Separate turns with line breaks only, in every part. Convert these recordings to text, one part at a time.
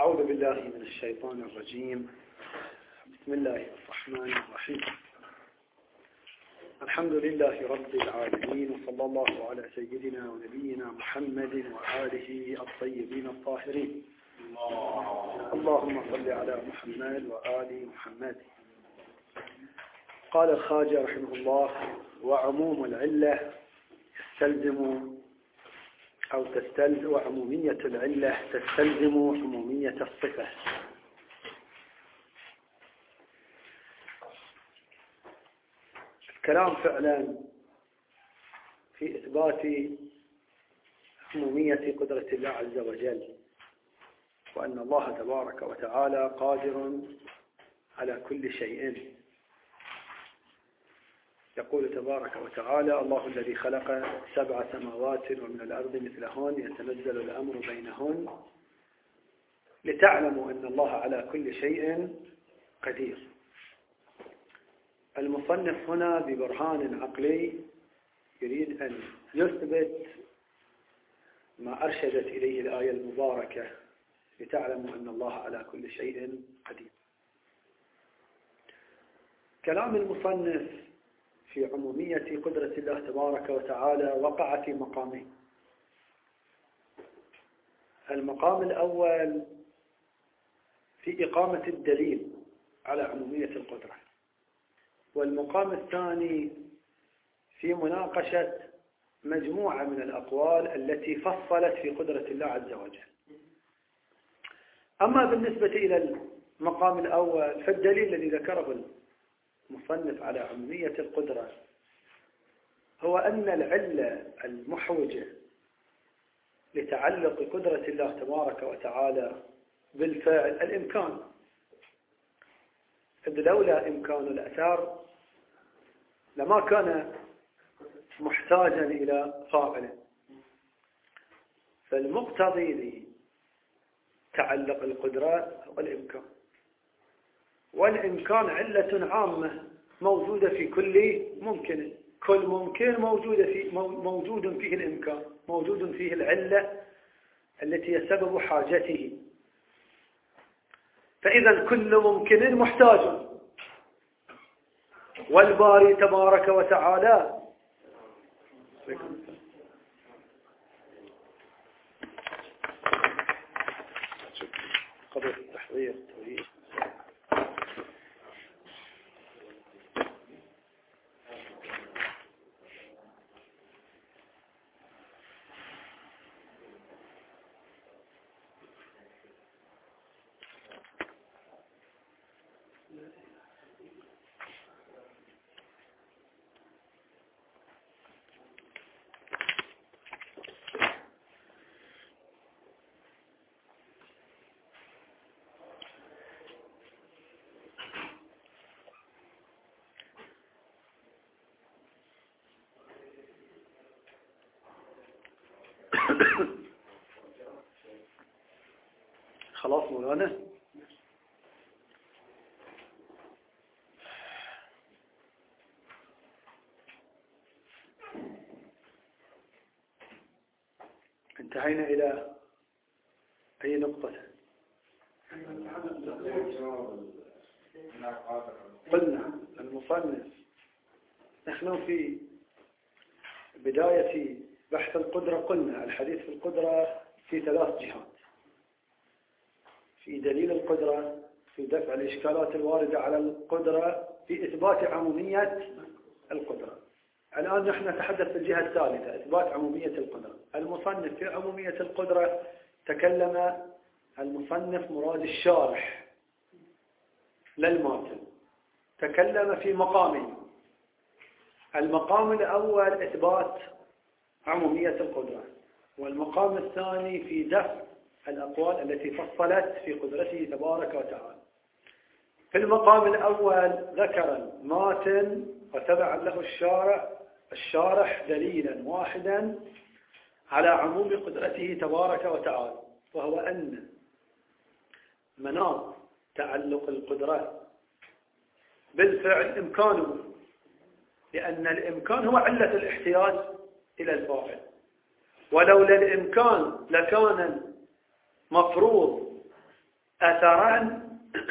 أعوذ بالله من الشيطان الرجيم. بسم الله الرحمن الرحيم. الحمد لله رب العالمين، وصلى الله على سيدنا ونبينا محمد وآله الطيبين الطاهرين. اللهم صل على محمد وآل محمد. قال الخواجة رحمه الله: وعموم العلة يستلزم وعمومية العلة تستلزم عمومية الصفة. الكلام فعلا في إثبات عمومية قدرة الله عز وجل، وأن الله تبارك وتعالى قادر على كل شيء. يقول تبارك وتعالى: الله الذي خلق 7 سماوات ومن الأرض مثلهن يتنزل الأمر بينهن لتعلموا أن الله على كل شيء قدير. المصنف هنا ببرهان عقلي يريد أن يثبت ما أرشدت إليه الآية المباركة: لتعلموا أن الله على كل شيء قدير. كلام المصنف في عمومية قدرة الله تبارك وتعالى وقع في مقامين. المقام الأول في إقامة الدليل على عمومية القدرة، والمقام الثاني في مناقشة مجموعة من الأقوال التي فصلت في قدرة الله عز وجل. أما بالنسبة إلى المقام الأول فالدليل الذي ذكره المصنف على عمومية القدرة هو أن العلة المحوجة لتعلق قدرة الله تبارك وتعالى بالفعل الإمكان، إذ لولا إمكان الأثر لما كان محتاجا إلى فاعل. فالمقتضي لتعلق القدرة هو الإمكان، والإمكان علة عامة موجودة في كل ممكن. كل ممكن موجود فيه الإمكان، موجود فيه العلة التي هي سبب حاجته. فإذا كل ممكن محتاج، والباري تبارك وتعالى قبل التحضير التوحيد خلاص مولانا. انتهينا إلى أي نقطة؟ قلنا المصنف نحن في بداية بحث القدرة قلنا الحديث في القدرة في 3 جهات: في دليل القدرة، في دفع الإشكالات الواردة على القدرة، في إثبات عمومية القدرة. الآن نحن نتحدث في الجهة الثالثة: إثبات عمومية القدرة. المصنف في عمومية القدرة تكلم المصنف مراد الشارح للماتن، تكلم في مقامين: المقام الأول إثبات عمومية القدرة، والمقام الثاني في دفع الأقوال التي فصلت في قدرته تبارك وتعالى. في المقام الأول ذكر الماتن وتبع له الشارح دليلا واحدا على عموم قدرته تبارك وتعالى، وهو أن مناط تعلق القدرة بالفعل إمكانه، لأن الإمكان هو علة الاحتياج إلى الفاعل، ولولا الإمكان لكان مفروض أثران،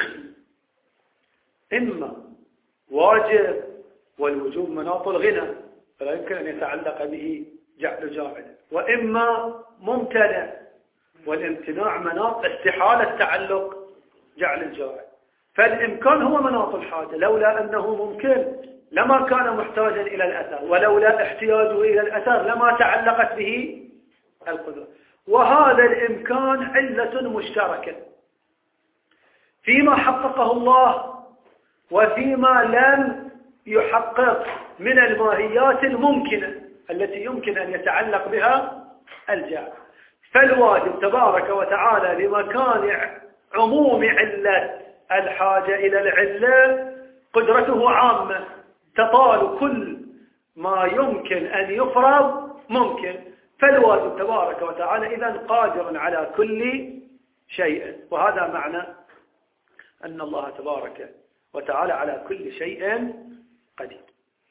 إما واجب والوجوب مناط الغنى فلا يمكن أن يتعلق به جعل جاعل، وإما ممتنع والامتناع مناط استحالة تعلق جعل الجاعل. فالإمكان هو مناط الحاجة، لولا أنه ممكن لما كان محتاجا إلى الأثر، ولولا احتياجه إلى الأثر لما تعلقت به القدرة. وهذا الإمكان علة مشتركة فيما حققه الله وفيما لم يحقق من الماهيات الممكنة التي يمكن أن يتعلق بها الجعل. فالواجب تبارك وتعالى لمكان عموم علة الحاجة إلى العلة قدرته عامة تطال كل ما يمكن أن يفرض ممكن، فالواجب تبارك وتعالى إذن قادر على كل شيء. وهذا معنى أن الله تبارك وتعالى على كل شيء قدير.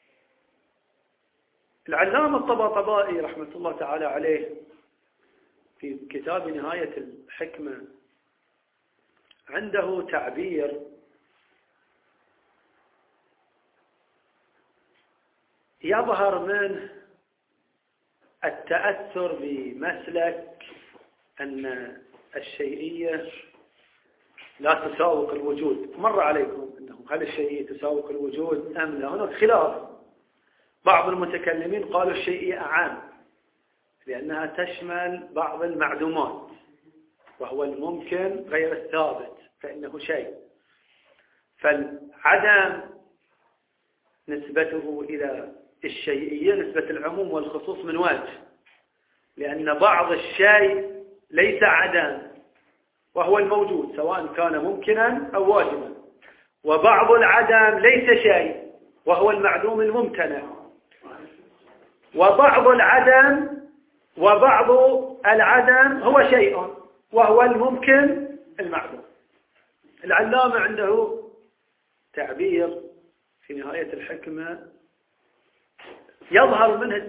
العلامة الطباطبائي رحمة الله تعالى عليه في كتاب نهاية الحكمة عنده تعبير يظهر من التأثر بمسلك أن الشيئية لا تساوق الوجود. مر عليكم أنه هل الشيئية تساوق الوجود أم لا؟ هناك خلاف. بعض المتكلمين قالوا الشيئية أعم لأنها تشمل بعض المعدومات وهو الممكن غير الثابت فإنه شيء، فالعدم نسبته إلى الشيئية نسبة العموم والخصوص من وجه، لأن بعض الشيء ليس عدم وهو الموجود سواء كان ممكنا أو واجبا، وبعض العدم ليس شيء وهو المعدوم الممتنع، وبعض العدم هو شيء وهو الممكن المعدوم. العلامة عنده تعبير في نهاية الحكمة يظهر منه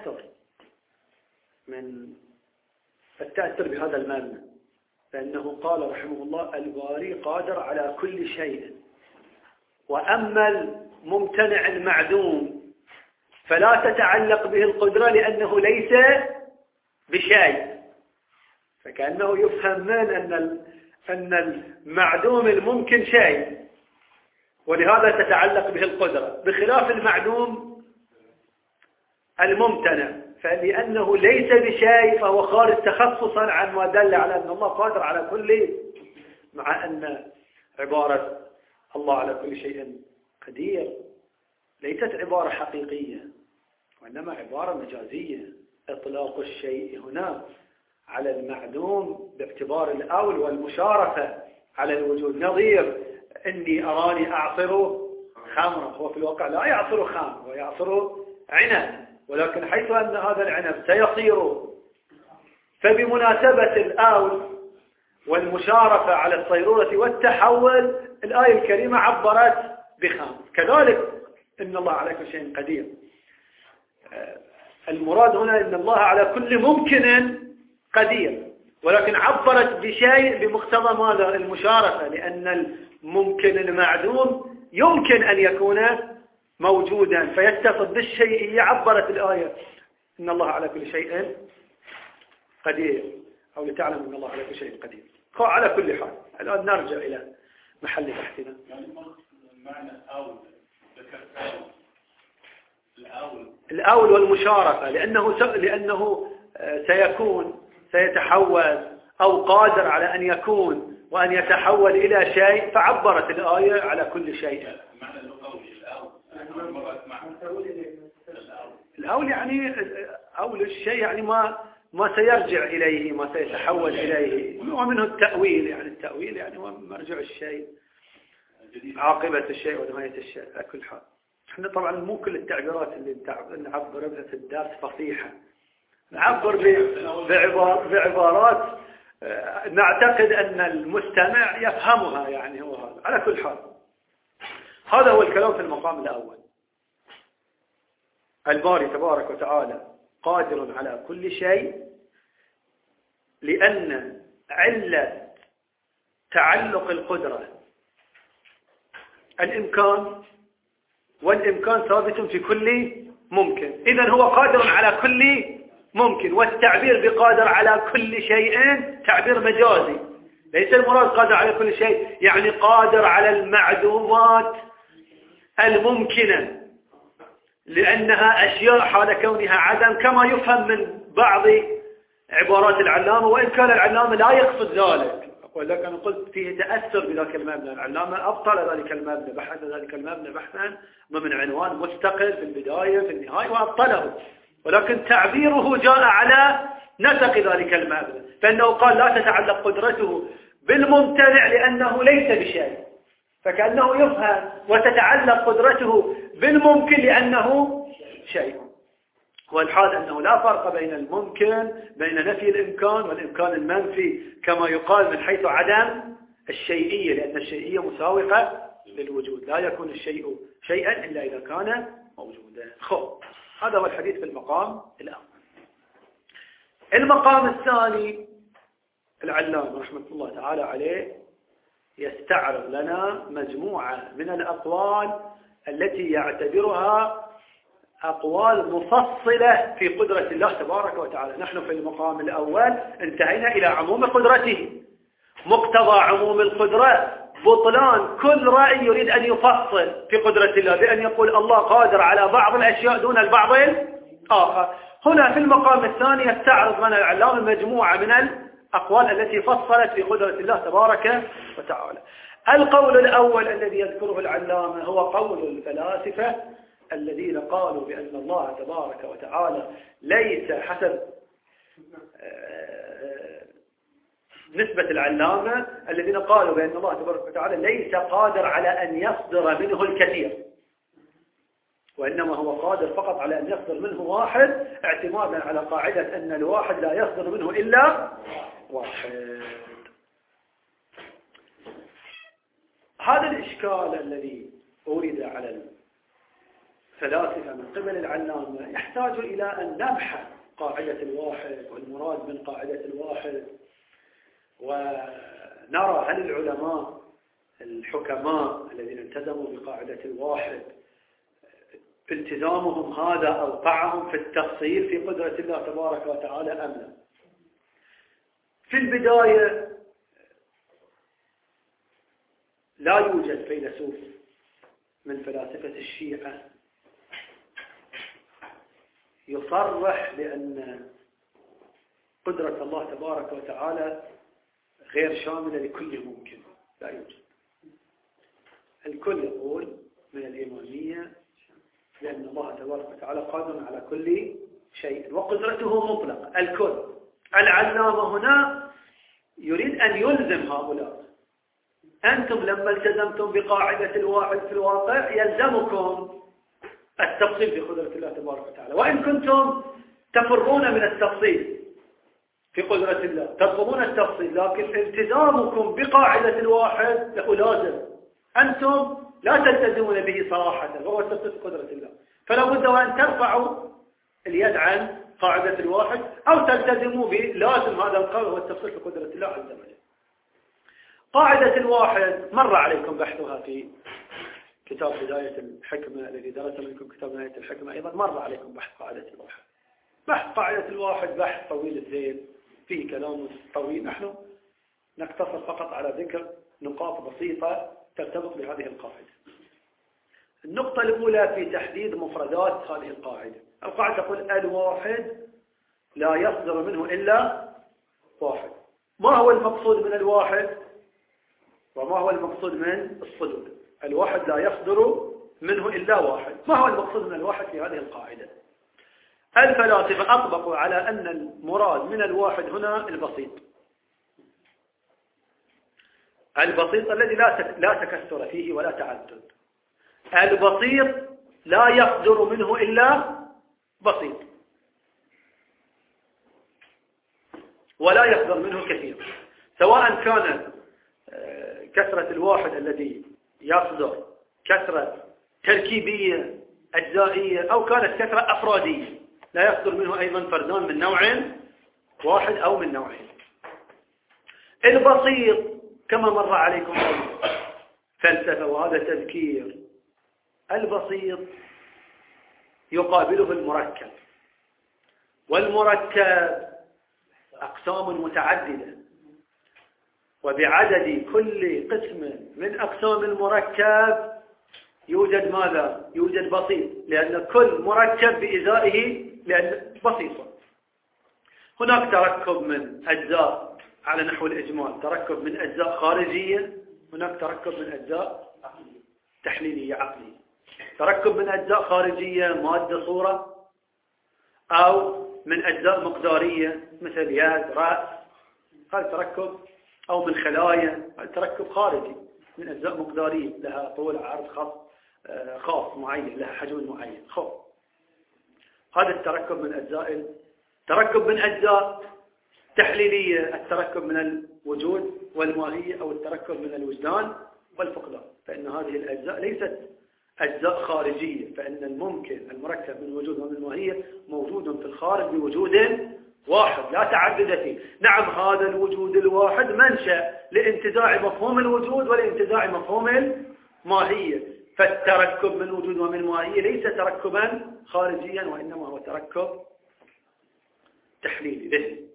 التأثر بهذا المعنى، فإنه قال رحمه الله الباري قادر على كل شيء، وأما الممتنع المعدوم فلا تتعلق به القدرة لأنه ليس بشيء، فكأنه يفهم من أن المعدوم الممكن شيء ولهذا تتعلق به القدرة، بخلاف المعدوم الممتنع فلأنه ليس بشيء فهو خارج تخصصا عن ما دل على أن الله قادر على كل، مع أن عبارة الله على كل شيء قدير ليست عبارة حقيقية وإنما عبارة مجازية. إطلاق الشيء هنا على المعدوم باعتبار الأول والمشارفة على الوجود، نظير إني أراني أعصر خمرة، هو في الواقع لا يعصر خمر ويعصر عنب، ولكن حيث أن هذا العنب سيصير، فبمناسبة الأول والمشارفة على الصيرورة والتحول الآية الكريمة عبرت بخمر. كذلك إن الله على كل شيء قدير، المراد هنا إن الله على كل ممكن قدير، ولكن عبرت بشيء بمقتضى ماذا؟ المشارفة، لأن الممكن المعدوم يمكن أن يكون موجودا فيتصف بالشيء. عبرت الآية إن الله على كل شيء قدير، أو لتعلم أن الله على كل شيء قدير. على كل حال الآن نرجع إلى محل بحثنا.
يعني معنى أول
الأول والمشارفة، لأنه سيتحول أو قادر على أن يكون وأن يتحول إلى شيء، فعبرت الآية على كل شيء.
معنى
الأول يعني أول الشيء يعني ما سيرجع إليه، ما سيتحول إليه، ومنه التأويل، يعني التأويل يعني هو مرجع الشيء، عاقبة الشيء ونهاية الشيء. على كل حال احنا طبعا مو كل التعبيرات اللي نعبر بها في الدرس فصيحة، نعبر بعبارات نعتقد أن المستمع يفهمها، يعني هو هذا. على كل حال هذا هو الكلام في المقام الأول. الباري تبارك وتعالى قادر على كل شيء لأن علة تعلق القدرة الإمكان، والإمكان ثابت في كل ممكن، إذن هو قادر على كل ممكن. والتعبير بقادر على كل شيء تعبير مجازي، ليس المراد قادر على كل شيء يعني قادر على المعدومات الممكنة، لأنها أشياء حال كونها عدم، كما يفهم من بعض عبارات العلامة، وإن كان العلامة لا يقصد ذلك. أقول لك أنا قلت فيه تأثر بذلك المبنى، العلامة أبطل ذلك المبنى، بحث ذلك المبنى بحثا ومن عنوان مستقل في البداية في النهاية وأبطله، ولكن تعبيره جاء على نسق ذلك المبنى، فإنه قال لا تتعلق قدرته بالممتنع لأنه ليس بشيء، فكأنه يفهم، وتتعلق قدرته بالممكن لأنه شيء. والحال أنه لا فرق بين الممكن، بين نفي الإمكان والإمكان المنفي، كما يقال من حيث عدم الشيئية، لأن الشيئية مساوقة للوجود، لا يكون الشيء شيئا إلا إذا كان موجودا. هذا هو الحديث في المقام الأول. المقام الثاني العلامة رحمة الله تعالى عليه يستعرض لنا مجموعة من الأقوال التي يعتبرها أقوال مفصلة في قدرة الله تبارك وتعالى. نحن في المقام الأول انتهينا إلى عموم قدرته، مقتضى عموم القدرة بطلان كل رأي يريد أن يفصل في قدرة الله بأن يقول الله قادر على بعض الأشياء دون البعض الآخر. هنا في المقام الثاني يستعرض لنا العلامة مجموعة من الأقوال التي فصلت في قدرة الله تبارك وتعالى. القول الأول الذي يذكره العلامة هو قول الفلاسفة الذين قالوا بأن الله تبارك وتعالى ليس حسب نسبة العلامة الذين قالوا بأن الله تبارك وتعالى ليس قادر على أن يصدر منه الكثير، وإنما هو قادر فقط على أن يصدر منه واحد، اعتمادا على قاعدة أن الواحد لا يصدر منه إلا واحد. هذا الإشكال الذي أورد على الفلاسفة من قبل العلامة يحتاج إلى أن نبحث قاعدة الواحد والمراد من قاعدة الواحد، ونرى هل العلماء الحكماء الذين التزموا بقاعدة الواحد التزامهم هذا أوقعهم في التفصيل في قدرة الله تبارك وتعالى أم لا. في البداية لا يوجد فيلسوف من فلاسفة الشيعة يصرح بأن قدرة الله تبارك وتعالى غير شاملة لكل ممكن، لا يوجد. الكل يقول من الإمامية لأن الله تبارك وتعالى قادر على كل شيء وقدرته مطلقة. الكل. العلامة هنا يريد أن يلزم هؤلاء، أنتم لما التزمتم بقاعدة الواحد في الواقع يلزمكم التفصيل في قدرة الله تبارك وتعالى، وإن كنتم تفرون من التفصيل في قدرة الله، تطلبون التفصيل، لكن التزامكم بقاعدة الواحد له لازم. أنتم لا تلتزمون به صراحة، وهو تفصيل قدرة الله، فلا بد وأن ترفعوا اليد عن قاعدة الواحد أو تلتزموا بلازم هذا القول هو التفصيل في قدرة الله عز وجل. قاعدة الواحد مر عليكم بحثها في كتاب بداية الحكمة الذي درس منكم كتاب نهاية الحكمة، أيضا مر عليكم بحث قاعدة الواحد. بحث قاعدة الواحد بحث طويل الذيل فيه كلام طويل، نحن نقتصر فقط على ذكر نقاط بسيطة ترتبط بهذه القاعدة. النقطة الأولى في تحديد مفردات هذه القاعدة. القاعدة تقول الواحد لا يصدر منه إلا واحد. ما هو المقصود من الواحد وما هو المقصود من الصدور؟ الواحد لا يصدر منه إلا واحد. ما هو المقصود من الواحد في هذه القاعدة؟ الفلاسفة أطبقوا على أن المراد من الواحد هنا البسيط، البسيط الذي لا تكثر فيه ولا تعدد. البسيط لا يصدر منه إلا بسيط ولا يصدر منه كثير، سواء كان كثرة الواحد الذي يصدر كثرة تركيبية أجزائية أو كانت كثرة أفرادية، لا يصدر منه أيضا فردان من نوع واحد أو من نوعين. البسيط كما مر عليكم فلسفة، وهذا تذكير. البسيط يقابله المركب، والمركب أقسام متعددة، وبعدد كل قسم من أقسام المركب يوجد ماذا؟ يوجد بسيط، لأن كل مركب بإزائه لأن بسيطة. هناك تركب من أجزاء على نحو الإجمال، تركب من أجزاء خارجية، هناك تركب من أجزاء تحليلية عقلية. تركب من أجزاء خارجية مادة صورة، أو من أجزاء مقدارية مثل يد رأس، هذا تركب، أو من خلايا، هذا تركب خارجي من أجزاء مقدارية لها طول عرض خاص معين، لها حجم معين. هذا التركب من أجزاء. تركب من أجزاء تحليلية، التركب من الوجود والماهية، أو التركب من الوجدان والفقدان، فإن هذه الأجزاء ليست أجزاء خارجية، فإن الممكن المركب من الوجود ومن الماهية موجود في الخارج بوجود واحد لا تعدد فيه. نعم، هذا الوجود الواحد منشأ لانتزاع مفهوم الوجود ولانتزاع مفهوم الماهية، فالتركب من الوجود ومن الماهية ليس تركبا خارجيا، وإنما هو تركب تحليلي ذهني.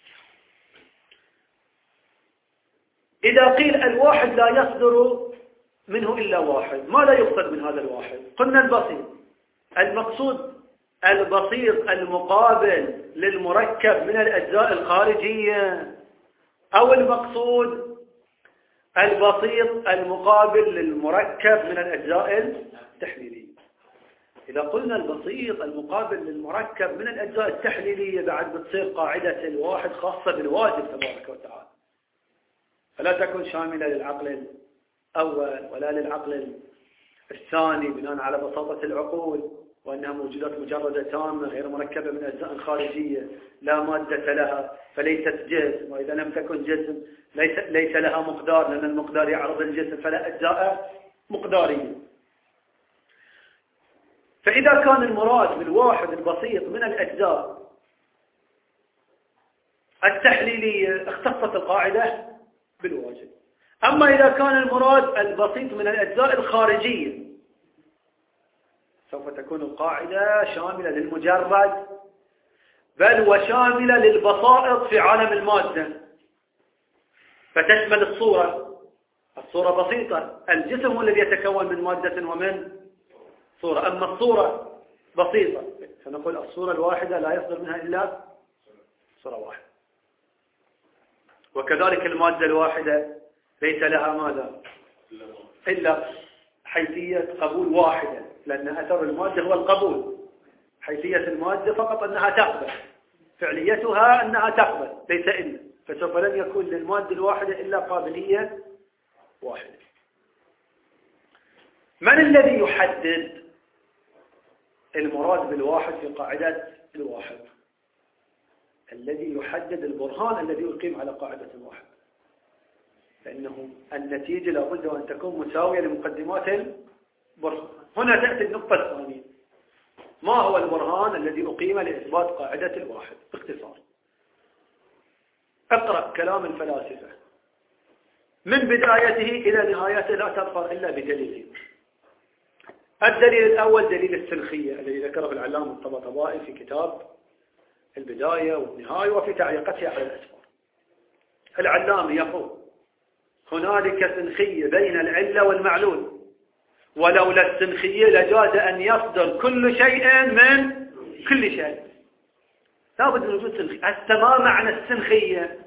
إذا قيل الواحد لا يصدر منه إلا واحد، ماذا يقصد من هذا الواحد؟ قلنا البسيط. المقصود البسيط المقابل للمركب من الأجزاء الخارجية، أو المقصود البسيط المقابل للمركب من الأجزاء التحليلية. إذا قلنا البسيط المقابل للمركب من الأجزاء التحليلية، بعد بتصير قاعدة الواحد خاصة بالواجب تبارك وتعالى، فلا تكون شاملة للعقل الأول ولا للعقل الثاني بناء على بساطة العقول، وأنها موجودات مجردة تامة غير مركبة من أجزاء خارجية لا مادة لها فليست جسم، وإذا لم تكن جسم ليس لها مقدار، لأن المقدار يعرض الجسم، فلا أجزاء مقدارية. فإذا كان المراد بالواحد البسيط من الأجزاء التحليلية اختصت القاعدة بالواجب. أما إذا كان المراد البسيط من الأجزاء الخارجية سوف تكون القاعدة شاملة للمجرد، بل وشاملة للبسائط في عالم المادة، فتشمل الصورة بسيطة، الجسم هو الذي يتكون من مادة ومن صورة، أما الصورة بسيطة، فنقول الصورة الواحدة لا يصدر منها إلا صورة واحدة. وكذلك المادة الواحدة ليس لها ماذا إلا حيثية قبول واحدة، لأن أثر المادة هو القبول. حيثية المادة فقط أنها تقبل، فعليتها أنها تقبل، ليس إلا، فسوف لن يكون للمادة الواحدة إلا قابلية واحدة. من الذي يحدد المراد بالواحد في قاعدة الواحد؟ الذي يحدد البرهان الذي يقيم على قاعدة الواحد، فإنه النتيجة لابد أن تكون مساوية لمقدمات البرهان. هنا تأتي النقطة الثانية، ما هو البرهان الذي أقيم لإثبات قاعدة الواحد؟ باختصار اقرأ كلام الفلاسفة من بدايته إلى نهايته لا تظفر إلا بدليلين. الدليل الأول دليل السنخية الذي ذكره العلامة الطباطبائي في كتاب البداية والنهاية وفي تعليقته على الأسفار. العلامة يقول هنالك سنخية بين العلة والمعلول، ولولا السنخية لجاز أن يصدر كل شيء من كل شيء. لابد من وجود سنخية. ما معنى السنخية؟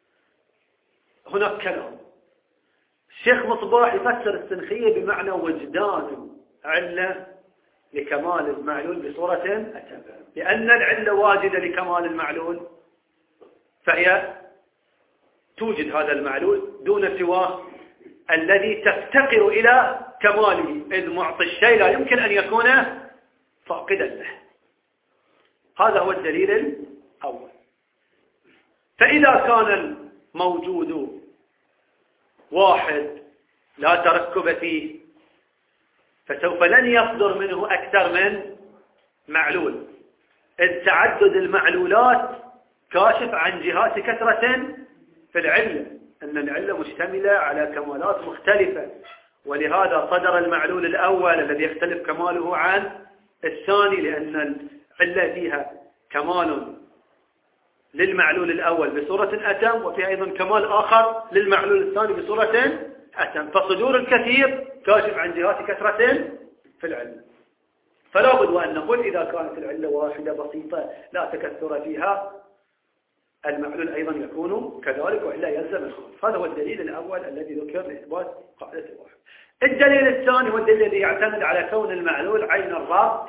هناك كلام. الشيخ مصباح يفسر السنخية بمعنى وجدان علة لكمال المعلول بصورة أتبع، لأن العلة واجدة لكمال المعلول، فهي توجد هذا المعلول دون سواه الذي تفتقر إلى كماله، إذ معطي الشيء لا يمكن أن يكون فاقدا له. هذا هو الدليل الأول. فإذا كان الموجود واحد لا تركب فيه، فسوف لن يصدر منه أكثر من معلول، إذ تعدد المعلولات كاشف عن جهات كثرة في العلة، أن العلة مشتملة على كمالات مختلفة، ولهذا صدر المعلول الأول الذي يختلف كماله عن الثاني، لأن العلة فيها كمال للمعلول الأول بصورة أتم، وفي أيضا كمال آخر للمعلول الثاني بصورة أتم، فصدور الكثير كاشف عن جهات كثرة في العلة. فلا بد وأن نقول إذا كانت العلة واحدة بسيطة لا تكثر فيها، المعلول أيضا يكون كذلك وإلا يلزم الخمس. هذا هو الدليل الأول الذي ذكر لإثبات قاعدة الواحد. الدليل الثاني هو الدليل الذي يعتمد على كون المعلول عين الربط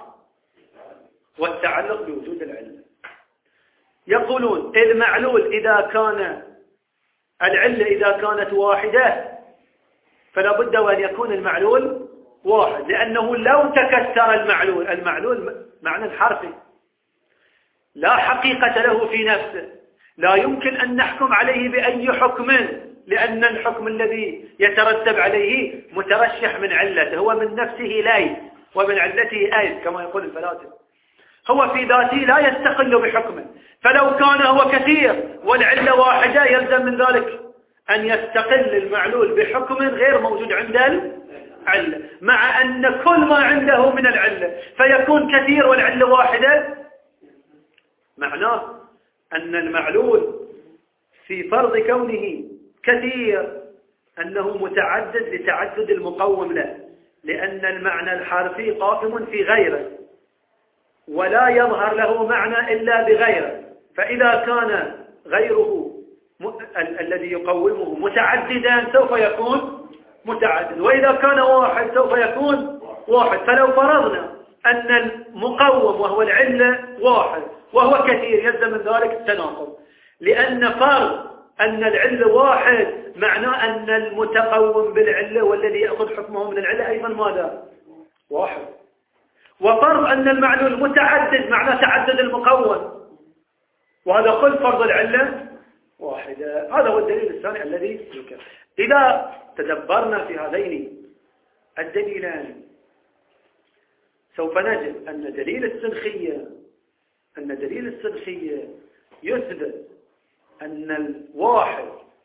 والتعلق بوجود العلة. يقولون المعلول إذا كان العلة إذا كانت واحدة فلا بد وأن يكون المعلول واحد، لأنه لو تكثر المعلول معنى حرفي لا حقيقة له في نفسه، لا يمكن أن نحكم عليه بأي حكم، لأن الحكم الذي يترتب عليه مترشح من علته، هو من نفسه ليس ومن علته أيض كما يقول الفلاسفة، هو في ذاته لا يستقل بحكمه. فلو كان هو كثير والعلة واحدة يلزم من ذلك أن يستقل المعلول بحكم غير موجود عند العلة، مع أن كل ما عنده من العلة فيكون كثير والعلة واحدة، معناه أن المعلول في فرض كونه كثير أنه متعدد لتعدد المقوم له، لأن المعنى الحرفي قائم في غيره ولا يظهر له معنى إلا بغيره، فإذا كان غيره الذي يقومه متعددا سوف يكون متعدد، وإذا كان واحد سوف يكون واحد. فلو فرضنا أن المقوم وهو العلة واحد وهو كثير يلزم من ذلك التناقض، لأن فرض أن العلة واحد معناه أن المتقوم بالعلة والذي يأخذ حكمه من العلة أيضا ماذا؟ واحد. وفرض أن المعلول متعدد معناه تعدد المقوم، وهذا كل فرض العلة واحدة. هذا هو الدليل الثاني الذي ذكر. إذا تدبرنا في هذين الدليلان سوف نجد أن دليل السنخية يثبت أن الواحد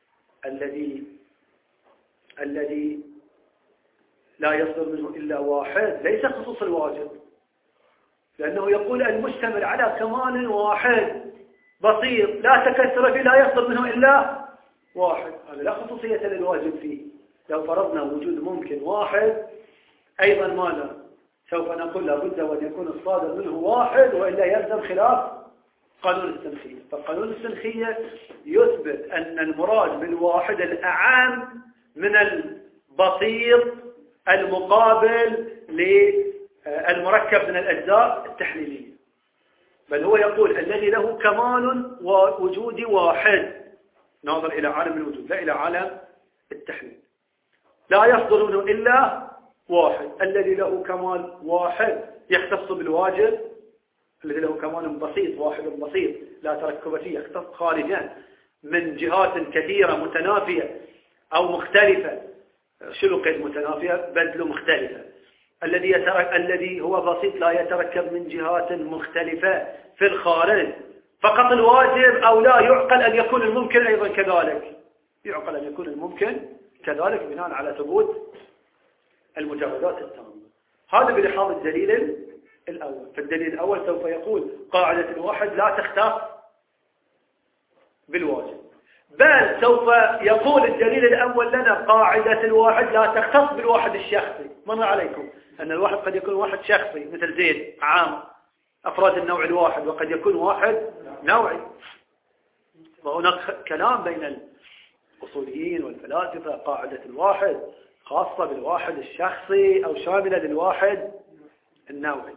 الذي لا يصدر منه إلا واحد ليس خصوص الواجب، لأنه يقول المشتمل على كمال واحد بسيط لا تكثر فيه لا يصدر منه إلا واحد، هذا لا خصوصية للواجب فيه. لو فرضنا وجود ممكن واحد أيضا ماذا؟ سوف نقول لابد وأن يكون الصادر منه واحد وإلا يلزم خلاف قانون السنخية. فقانون السنخية يثبت أن المراد بالواحد الأعام من البسيط المقابل للمركب من الأجزاء التحليلية، بل هو يقول الذي له كمال ووجود واحد ناظر إلى عالم الوجود لا إلى عالم التحليل، لا يصدر منه إلا واحد. الذي له كمال واحد يختص بالواجب، الذي له كمال بسيط واحد بسيط لا تركب فيه يختص خارجا من جهات كثيرة متنافية أو مختلفة. شنو قيد متنافية؟ بدل مختلفة. الذي هو بسيط لا يتركب من جهات مختلفة في الخارج. فقط الواجب أو لا يعقل أن يكون الممكن أيضا كذلك، يعقل أن يكون الممكن كذلك بناء على ثبوت المجردات التامة. هذا بلحاظ الدليل الأول. فالدليل الأول سوف يقول قاعدة الواحد لا تختص بالواجب، بل سوف يقول الدليل الأول لنا قاعدة الواحد لا تختص بالواحد الشخصي. مر عليكم أن الواحد قد يكون واحد شخصي مثل زيد عام أفراد النوع الواحد، وقد يكون واحد نوعي. وهناك كلام بين الأصوليين والفلاسفة قاعدة الواحد خاصة بالواحد الشخصي أو شاملة للواحد النوعي.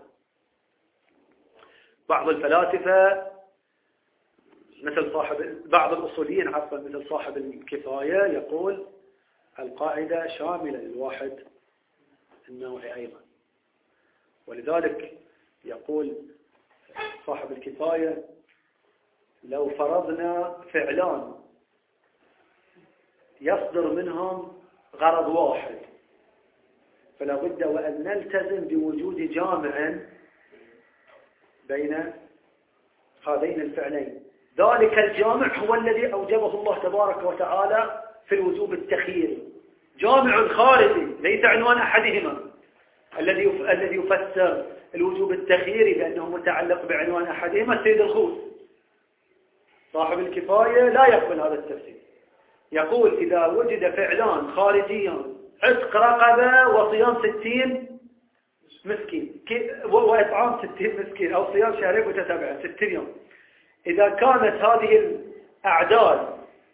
بعض الفلاسفة مثل بعض الأصوليين مثل صاحب الكفاية يقول القاعدة شاملة للواحد النوعي أيضا، ولذلك يقول صاحب الكفاية لو فرضنا فعلان يصدر منهم غرض واحد فلا بد وأن نلتزم بوجود جامع بين هذين الفعلين. ذلك الجامع هو الذي أوجبه الله تبارك وتعالى في الوجوب التخييري، جامع خارجي ليس عنوان أحدهما. الذي يفسر الوجوب التخييري بأنه متعلق بعنوان أحدهما السيد الخوص صاحب الكفاية، لا يقبل هذا التفسير. يقول إذا وجد فعلان خارجيان، عتق رقبة وصيام 60 مسكين وإطعام 60 مسكين، أو صيام شهرين متتابعين 60 يوم، إذا كانت هذه الأعداد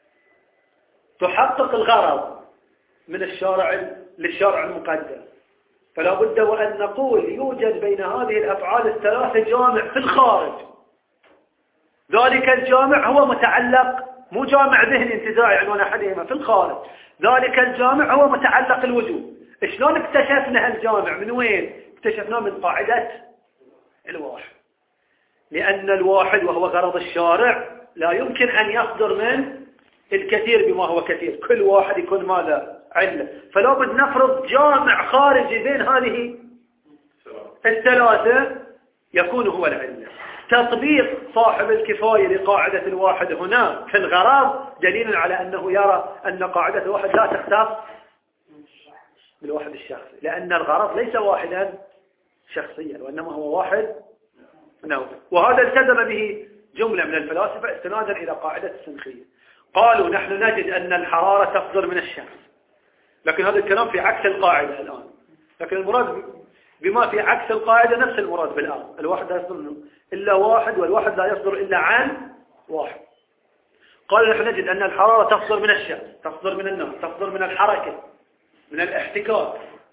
تحقق الغرض من للشارع المقدس، فلا بد وأن نقول يوجد بين هذه الأفعال الثلاثة جامع في الخارج. ذلك الجامع هو متعلق، مو جامع ذهني انتزاعي عنوان أحدهما، في الخارج. ذلك الجامع هو متعلق الوجوب. شلون اكتشفنا هالجامع؟ من وين اكتشفناه؟ من قاعدة الواحد، لأن الواحد وهو غرض الشارع لا يمكن أن يصدر من الكثير بما هو كثير، كل واحد يكون ماذا؟ علة. فلا بد نفرض جامع خارجي بين هذه الثلاثة يكون هو العلة. تطبيق صاحب الكفاية لقاعدة الواحد هنا في الغرض دليل على أنه يرى أن قاعدة الواحد لا تختص بالواحد الشخصي، لأن الغرض ليس واحدا شخصيا وإنما هو واحد نوعي. وهذا التزم به جملة من الفلاسفة استنادا إلى قاعدة السنخية. قالوا نحن نجد أن الحرارة تصدر من الشمس، لكن هذا الكلام في عكس القاعدة الآن. لكن المراد بما في عكس القاعدة نفس المراد بالآن. الواحد لا يصدر منه إلا واحد، والواحد لا يصدر إلا عن واحد. قالوا نحن نجد أن الحرارة تصدر من الشمس، تصدر من النار، تصدر من الحركة، من الاحتكاك،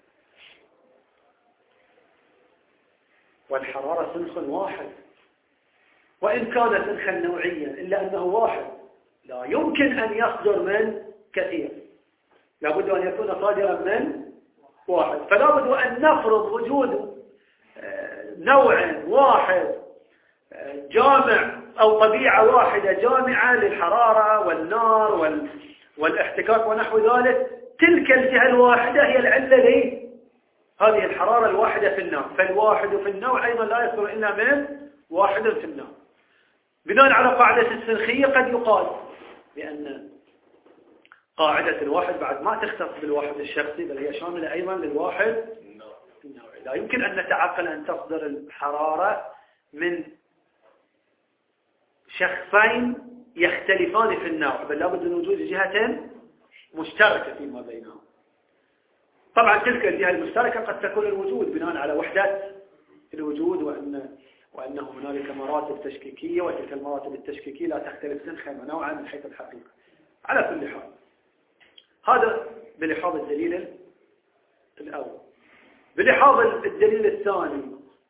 والحرارة سنخ واحد، وإن كان سنخا نوعيا إلا أنه واحد لا يمكن أن يصدر من كثير، لابد أن يكون صادرا من واحد. فلا بد أن نفرض وجود نوع واحد جامع أو طبيعة واحدة جامعة للحرارة والنار والاحتكاك ونحو ذلك. تلك الجهة الواحدة هي العلة لهذه الحرارة الواحدة في النار. فالواحد في النوع أيضا لا يصدر إلا من واحد في النار. بناء على قاعدة السنخية قد يقال بأن قاعدة الواحد بعد ما تختص بالواحد الشخصي، بل هي شاملة أيضا للواحد النوعي. لا يمكن أن نتعقل أن تصدر الحرارة من شخصين يختلفان في النوع، بل لابد من وجود جهة مشتركة فيما بينهم. طبعا تلك الجهة المشتركة قد تكون الوجود بناء على وحدة الوجود، وأنه هنالك مراتب تشكيكية، وتلك المراتب التشكيكية لا تختلف سنخا ونوعا من حيث الحقيقة. على كل حال هذا بلحاظ الدليل الأول. بلحاظ الدليل الثاني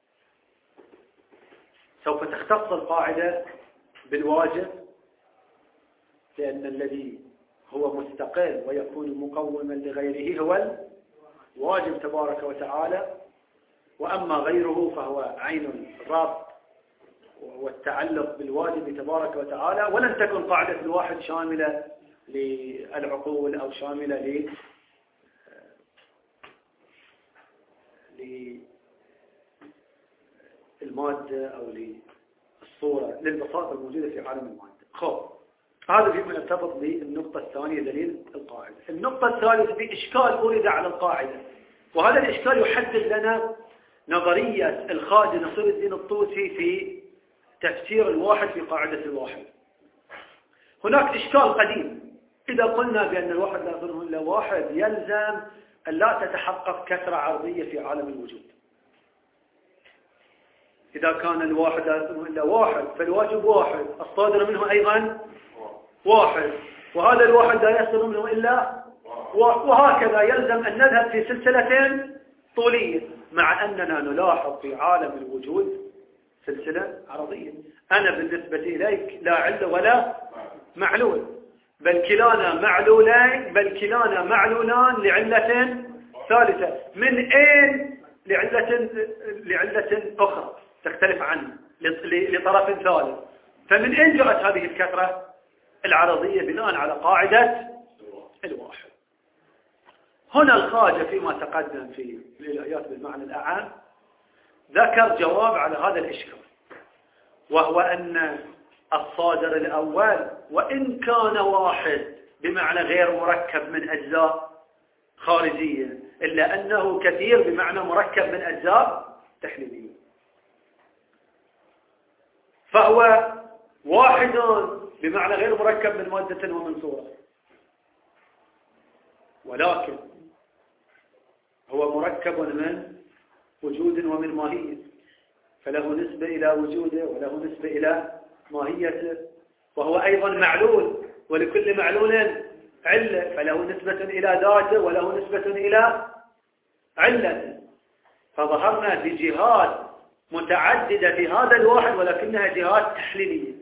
سوف تختص القاعدة بالواجب، لأن الذي هو مستقل ويكون مقوما لغيره هو الواجب تبارك وتعالى، وأما غيره فهو عين الربط والتعلق بالواجب تبارك وتعالى. ولن تكن قاعدة الواحد شاملة للعقول أو شاملة للمادة أو للصورة، للبساطة الموجودة في عالم المادة. هذا فيما يرتبط بالنقطة الثانية دليل القاعدة. النقطة الثالثة بإشكال أورد على القاعدة، وهذا الإشكال يحدد لنا نظرية الخواجة نصير الدين الطوسي في تفسير الواحد في قاعدة الواحد. هناك إشكال قديم، إذا قلنا بأن الواحد لا يصدر إلا واحد يلزم أن لا تتحقق كثرة عرضية في عالم الوجود. إذا كان الواحد لا يصدر إلا واحد فالواجب واحد، الصادر منه أيضا واحد، وهذا الواحد لا يصدر منه إلا وهكذا يلزم أن نذهب في سلسلة طولية، مع أننا نلاحظ في عالم الوجود سلسلة عرضية. أنا بالنسبة إليك لا علة ولا معلول، بل كلانا معلولان لعلة ثالثة. من أين لعلة أخرى تختلف عنه لطرف ثالث. فمن أين جاءت هذه الكثرة العرضية؟ بناء على قاعدة الواحد. هنا الخواجة فيما تقدم في الآيات بالمعنى الأعام ذكر جواب على هذا الإشكال، وهو أن الصادر الأول وإن كان واحد بمعنى غير مركب من أجزاء خارجية، إلا أنه كثير بمعنى مركب من أجزاء تحليلية. فهو واحد بمعنى غير مركب من مادة ومن صورة، ولكن هو مركب من وجود ومن ماهية، فله نسبة إلى وجوده وله نسبة إلى ماهيته، وهو أيضا معلول، ولكل معلول علة، فله نسبة إلى ذاته وله نسبة إلى علته. فظهرنا بجهات متعددة في هذا الواحد ولكنها جهات تحليلية.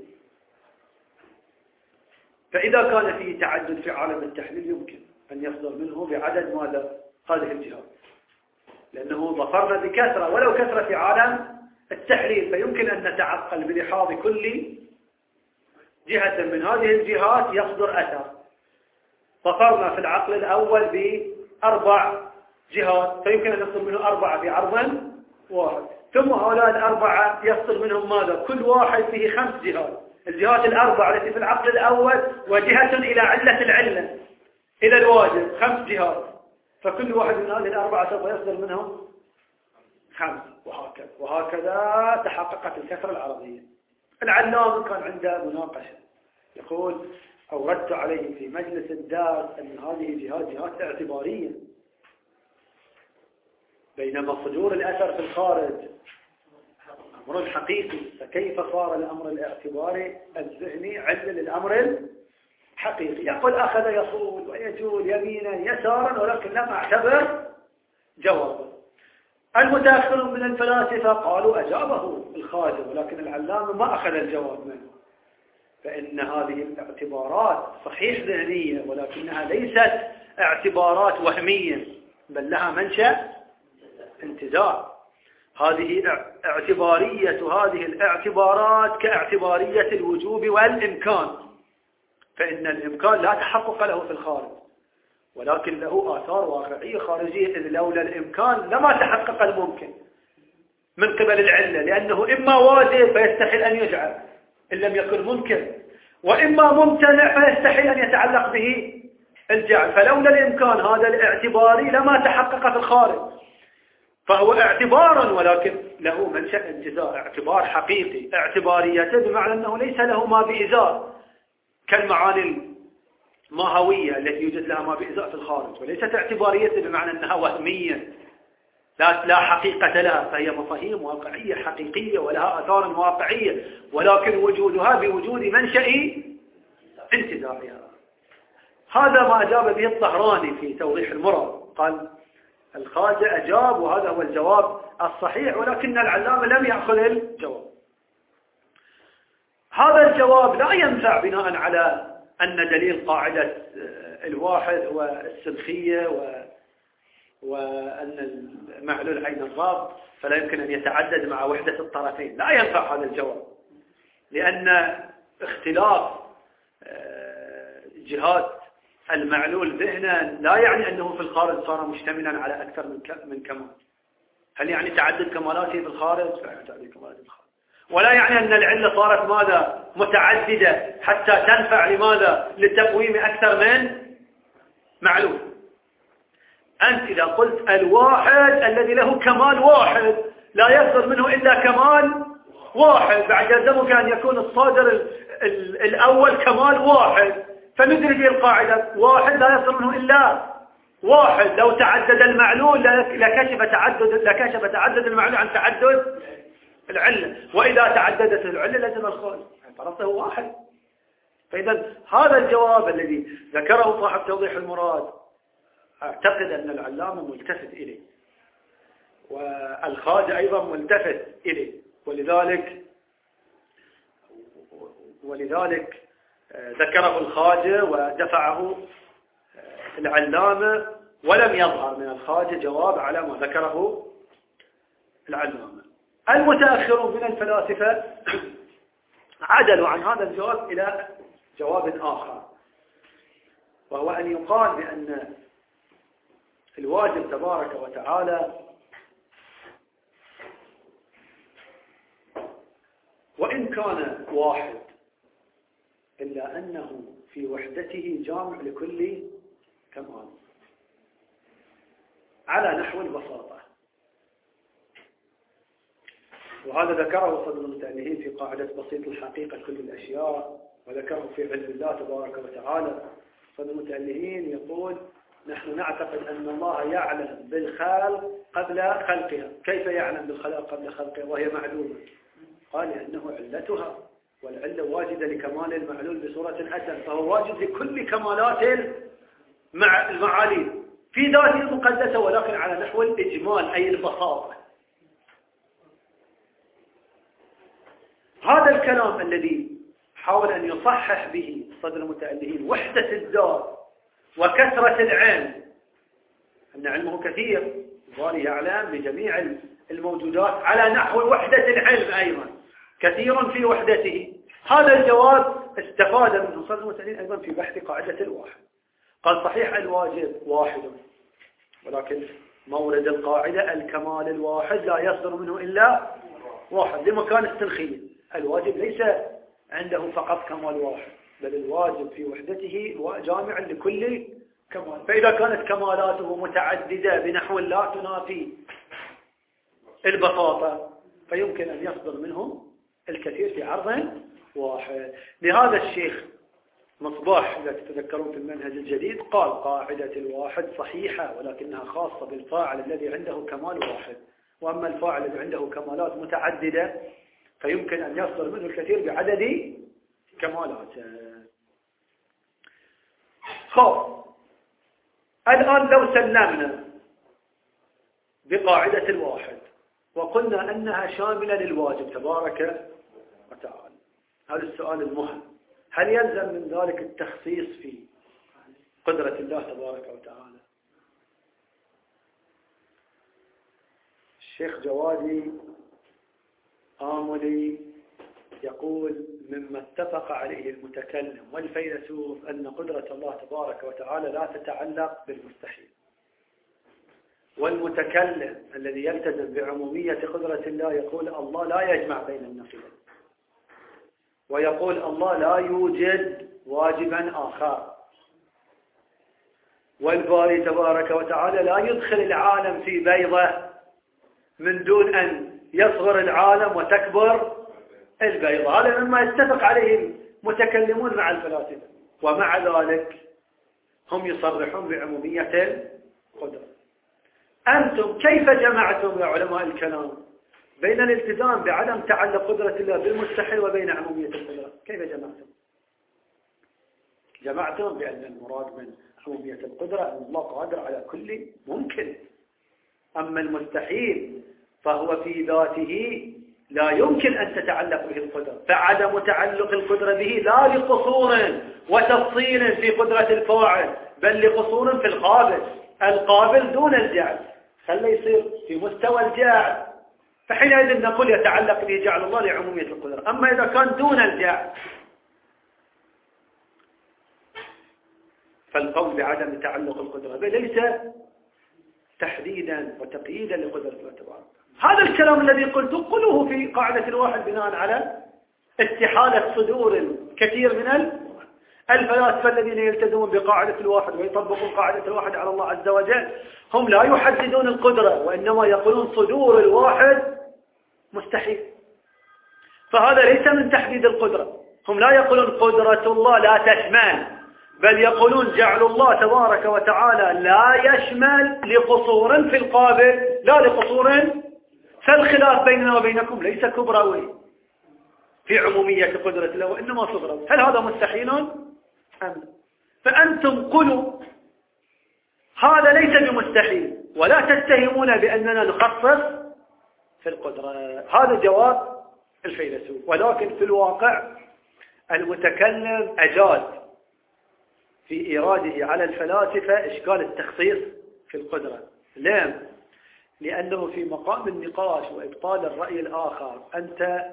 فإذا كان فيه تعدد في عالم التحليل يمكن أن يصدر منه بعدد ماذا؟ هذه الجهات، لأنه ظفرنا بكثرة ولو كثرة في عالم التحليل، فيمكن أن نتعقل بلحاظ كل جهة من هذه الجهات يصدر أثر. ظفرنا في العقل الأول بأربع جهات، فيمكن أن يصدر منه أربعة في عرض واحد، ثم هؤلاء الأربعة يصدر منهم ماذا؟ كل واحد فيه 5 جهات، الجهات الأربعة التي في العقل الأول وجهة إلى علة العلة إلى الواجب 5 جهات، فكل واحد من هذه الأربعة سوف يصدر منهم 5، وهكذا تحققت الكثرة العرضية. العلامة كان عنده مناقشة، يقول أوردت عليه في مجلس الدرس أن هذه جهات اعتبارية، بينما صدور الأثر في الخارج أمر حقيقي، فكيف صار الأمر الاعتباري الذهني علة للأمر الحقيقي؟ يقول أخذ يصول ويجول يمينا يسارا ولكن لم أعتبر جوابه. المتأخرون من الفلاسفة قالوا أجابه الخادم، ولكن العلامة ما أخذ الجواب منه، فإن هذه الاعتبارات صحيح ذهنية ولكنها ليست اعتبارات وهمية، بل لها منشأ انتزاع. هذه اعتبارية هذه الاعتبارات كاعتبارية الوجوب والإمكان، فإن الإمكان لا تحقق له في الخارج، ولكن له آثار واقعية خارجية، إذ لولا الإمكان لما تحقق الممكن من قبل العلة، لأنه إما واجب فيستحيل أن يجعل إن لم يكن ممكن، وإما ممتنع فيستحيل أن يتعلق به الجعل، فلولا الإمكان هذا الاعتباري لما تحقق في الخارج. فهو اعتبار ولكن له منشأ انتزاع، اعتبار حقيقي، اعتباريته بمعنى أنه ليس له ما بإزاء كالمعاني الماهوية التي يوجد لها ما بإزاء في الخارج، وليست اعتباريته بمعنى أنها وهمية لا حقيقة لها، فهي مفاهيم واقعية حقيقية ولها آثار واقعية، ولكن وجودها بوجود منشأ انتزاعها. هذا ما أجاب به الطهراني في توضيح المراد، قال الخواجة أجاب وهذا هو الجواب الصحيح، ولكن العلامة لم يأخذ الجواب. هذا الجواب لا ينفع بناء على أن دليل قاعدة الواحد هو السلخية وأن المعلول عين الضابط فلا يمكن أن يتعدد مع وحدة الطرفين. لا ينفع هذا الجواب، لأن اختلاف جهات المعلول ذهنا لا يعني أنه في الخارج صار مشتملا على أكثر من كمال. هل يعني تعدد كمالاته في الخارج؟ لا يعني تعدد كمالاته في الخارج. ولا يعني أن العلة صارت ماذا؟ متعددة حتى تنفع لماذا؟ للتقويم أكثر من معلول. أنت إذا قلت الواحد الذي له كمال واحد لا يصدر منه إلا كمال واحد، بعد يلزمك أن يكون الصادر الأول كمال واحد، فندرج به القاعدة واحد لا يصدر منه إلا واحد. لو تعدد المعلول لكشف تعدد المعلول عن تعدد العلة، وإذا تعددت العلة لازم الخارج، فرصه واحد. فإذا هذا الجواب الذي ذكره صاحب توضيح المراد أعتقد أن العلامة ملتفت إليه، والخارج أيضا ملتفت إليه، ولذلك ذكره الخارج ودفعه العلامة، ولم يظهر من الخارج جواب على ما ذكره العلامة. المتأخرون من الفلاسفة عدلوا عن هذا الجواب إلى جواب آخر، وهو أن يقال بأن الواجب تبارك وتعالى وإن كان واحد إلا أنه في وحدته جامع لكل كمال على نحو البساطة. وهذا ذكره صدر المتألهين في قاعدة بسيط الحقيقة كل الأشياء، وذكره في علم الله تبارك وتعالى. صدر المتألهين يقول: نحن نعتقد أن الله يعلم بالخلق قبل خلقها. كيف يعلم بالخلق قبل خلقها وهي معلومة؟ قال: لأنه علتها، والعلة واجدة لكمال المعلول بصورة أتم، فهو واجد لكل كمالات المعالي في ذاته المقدسة، ولكن على نحو الإجمال أي البساطة. هذا الكلام الذي حاول أن يصحح به صدر المتألهين وحدة الذات وكثرة العلم، أن علمه كثير، الباري يعلم بجميع الموجودات على نحو وحدة العلم أيضا، كثير في وحدته. هذا الجواب استفاد منه صدر المتألهين أيضا في بحث قاعدة الواحد. قال: صحيح الواجب واحد، ولكن مورد القاعدة الكمال الواحد لا يصدر منه إلا واحد لمكان التنخيل. الواجب ليس عنده فقط كمال واحد، بل الواجب في وحدته جامع لكل كمال. فإذا كانت كمالاته متعددة بنحو لا تنافي البساطة، فيمكن أن يصدر منه الكثير في عرض واحد. لهذا الشيخ مصباح إذا تتذكرون في المنهج الجديد قال: قاعدة الواحد صحيحة، ولكنها خاصة بالفاعل الذي عنده كمال واحد، وأما الفاعل الذي عنده كمالات متعددة فيمكن أن يصدر منه الكثير بعدد كمالاته. خب، الآن لو سلمنا بقاعدة الواحد وقلنا أنها شاملة للواجب تبارك وتعالى، هذا السؤال المهم: هل يلزم من ذلك التخصيص في قدرة الله تبارك وتعالى؟ الشيخ جوادي آملي يقول: مما اتفق عليه المتكلم والفيلسوف أن قدرة الله تبارك وتعالى لا تتعلق بالمستحيل. والمتكلم الذي يلتزم بعمومية قدرة الله يقول: الله لا يجمع بين النقيضين، ويقول: الله لا يوجد واجبا آخر، والباري تبارك وتعالى لا يدخل العالم في بيضة من دون أن يصغر العالم وتكبر البيضة. هذا مما يتفق عليه المتكلمون مع الفلاسفة، ومع ذلك هم يصرحون بعمومية القدرة. أنتم كيف جمعتم يا علماء الكلام بين الالتزام بعدم تعلق قدرة الله بالمستحيل وبين عمومية القدرة؟ كيف جمعتم؟ جمعتم بأن المراد من عمومية القدرة أن الله قادر على كل ممكن، أما المستحيل فهو في ذاته لا يمكن أن تتعلق به القدرة، فعدم تعلق القدرة به لا لقصور وتفصيل في قدرة الفاعل، بل لقصور في القابل. القابل دون الجعل، خليه يصير في مستوى الجعل، فحينئذ نقول يتعلق به جعل الله لعمومية القدرة. أما إذا كان دون الجعل فالقول بعدم تعلق القدرة به ليس تحديدا وتقييدا لقدرة الله تبارك. هذا الكلام الذي قلت قلوه في قاعدة الواحد بناء على استحالة صدور الكثير من الفلاسفة الذين يلتزمون بقاعدة الواحد ويطبقون قاعدة الواحد على الله عز وجل. هم لا يحددون القدرة، وإنما يقولون صدور الواحد مستحيل، فهذا ليس من تحديد القدرة. هم لا يقولون قدرة الله لا تشمل، بل يقولون جعل الله تبارك وتعالى لا يشمل لقصور في القابل لا لقصور. فالخلاف بيننا وبينكم ليس كبروي في عمومية قدرة الله، وإنما صغروي. هل هذا مستحيل أم؟ فأنتم قلوا هذا ليس بمستحيل، ولا تتهمون بأننا نخصص في القدرة. هذا جواب الفيلسوف. ولكن في الواقع المتكلم أجاد في إيراده على الفلاسفة إشكال التخصيص في القدرة. ليه؟ لأنه في مقام النقاش وإبطال الرأي الآخر أنت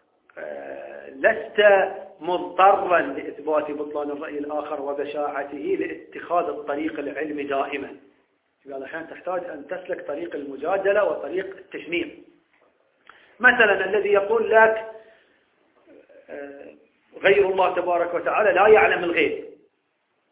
لست مضطرا لإثبات بطلان الرأي الآخر وبشاعته لاتخاذ الطريق العلمي دائما. في بعض الأحيان تحتاج أن تسلك طريق المجادلة وطريق التشنيع. مثلا الذي يقول لك غير الله تبارك وتعالى لا يعلم الغيب،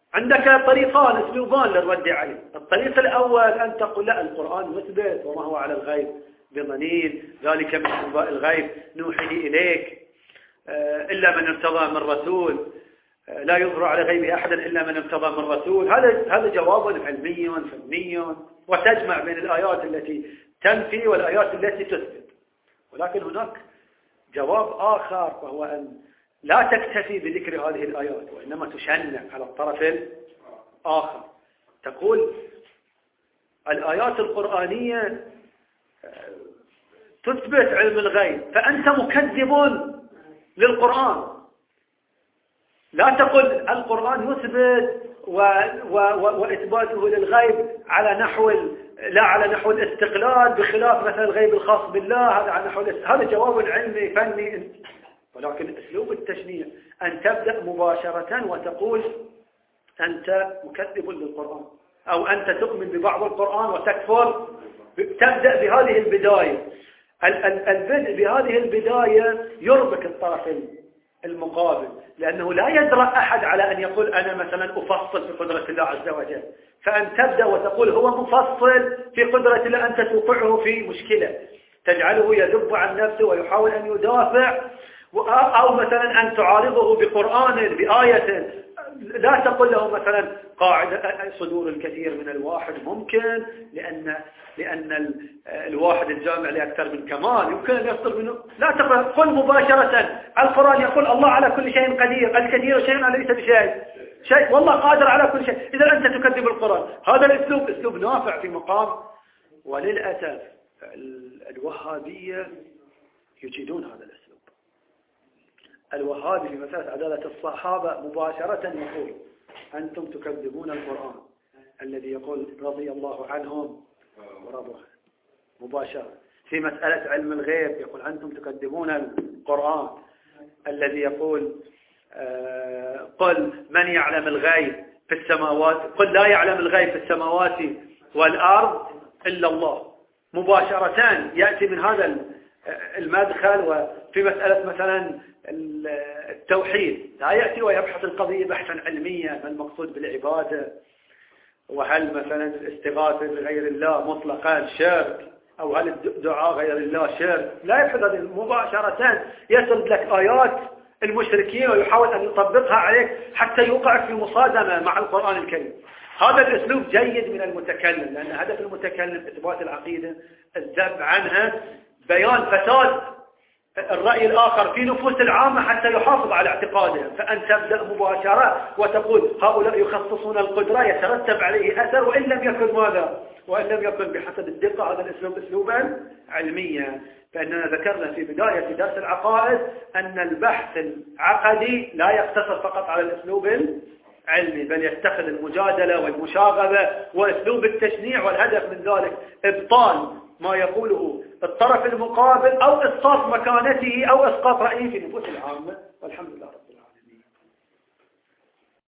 عندك طريقان اسلوبان للرد عليه. الطريق الأول أن تقول لا، القرآن مثبت وما هو على الغيب بضنين، ذلك من أنباء الغيب نوحيه إليك، إلا من ارتضى من رسول، لا يظهر على غيبه أحدا إلا من ارتضى من رسول. هذا جواب علمي فني، وتجمع بين الآيات التي تنفي والآيات التي تثبت. ولكن هناك جواب آخر، وهو أن لا تكتفي بذكر هذه الآيات، وإنما تشنع على الطرف الآخر. تقول الآيات القرآنية تثبت علم الغيب، فأنت مكذب للقرآن. لا تقل القرآن يثبت وإثباته للغيب على نحو لا على نحو الاستقلال، بخلاف مثلا الغيب الخاص بالله، هذا على نحو هذا جواب علمي فني. ولكن أسلوب التشنيع أن تبدأ مباشرة وتقول أنت مكذب للقرآن، أو أنت تؤمن ببعض القرآن وتكفر. تبدأ بهذه البداية. البدء بهذه البداية يربك الطرف المقابل، لأنه لا يجرأ أحد على أن يقول أنا مثلا أفصل في قدرة الله عز وجل. فأن تبدأ وتقول هو مفصل في قدرة الله، أنت توقعه في مشكلة تجعله يذب عن نفسه ويحاول أن يدافع، أو مثلا أن تعارضه بقرآن بآية. لا تقل له مثلا قاعدة صدور الكثير من الواحد ممكن، لأن الواحد الجامع لأكثر من كمال يمكن أن يصدر منه. لا تقل، قل مباشرة القرآن يقول الله على كل شيء قدير، الكثير شيء ليس بشيء، والله قادر على كل شيء، إذا أنت تكذب القرآن. هذا الأسلوب أسلوب نافع في مقام. وللأسف الوهابية يجيدون هذا الأسلوب. الوهابي في مسألة عدالة الصحابة مباشرة يقول أنتم تكذبون القرآن الذي يقول رضي الله عنهم ورضوا عنه. مباشرة. في مسألة علم الغيب يقول أنتم تكذبون القرآن الذي يقول قل من يعلم الغيب في السماوات، قل لا يعلم الغيب في السماوات والأرض إلا الله. مباشرة يأتي من هذا المدخل. وفي مسألة مثلا التوحيد لا يأتي ويبحث القضية بحثا علميا، ما المقصود بالعبادة، وهل مثلا الاستغاثة بغير الله مطلقا شرك، أو هل الدعاء غير الله شرك. لا يبحث هذه مباشرة، يسرد لك آيات المشركين ويحاول أن يطبقها عليك حتى يوقع في مصادمة مع القرآن الكريم. هذا الأسلوب جيد من المتكلم، لأن هدف المتكلم إثبات العقيدة، الذب عنها، بيان فساد الرأي الآخر في نفوس العامة حتى يحافظ على اعتقادهم. فأن تبدأ مباشرة وتقول هؤلاء يخصصون القدرة يترتب عليه أثر، وإن لم يكن ماذا؟ وإن لم يكن بحسب الدقة. هذا الأسلوب أسلوبا علميا. فإننا ذكرنا في بداية درس العقائد أن البحث العقدي لا يقتصر فقط على الأسلوب العلمي، بل يتخذ المجادلة والمشاغبة وأسلوب التشنيع، والهدف من ذلك إبطال ما يقوله الطرف المقابل، أو إسقاط مكانته، أو إسقاط رأيه في نفوس العامة. والحمد لله.